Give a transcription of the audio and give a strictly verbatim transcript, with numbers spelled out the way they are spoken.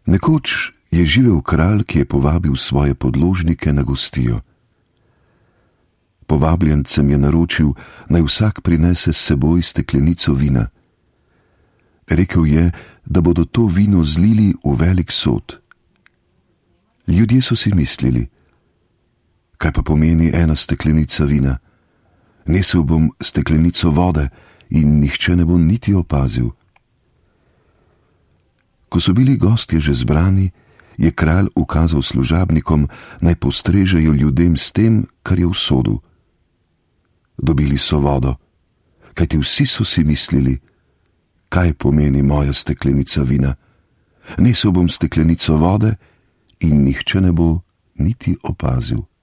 Nekoč je živel kralj, ki je povabil svoje podložnike na gostijo. Povabljencem je naročil, naj vsak prinese s seboj steklenico vina. Rekel je, da bodo to vino zlili v velik sod. Ljudje so si mislili, kaj pa pomeni ena steklenica vina? Nesel bom steklenico vode in nihče ne bo niti opazil. Ko so bili gostje že zbrani, je kralj ukazal služabnikom, naj postrežejo ljudem s tem, kar je v sodu. Dobili so vodo, kajti vsi so si mislili, kaj pomeni moja steklenica vina. Nesel bom steklenico vode in nihče ne bo niti opazil.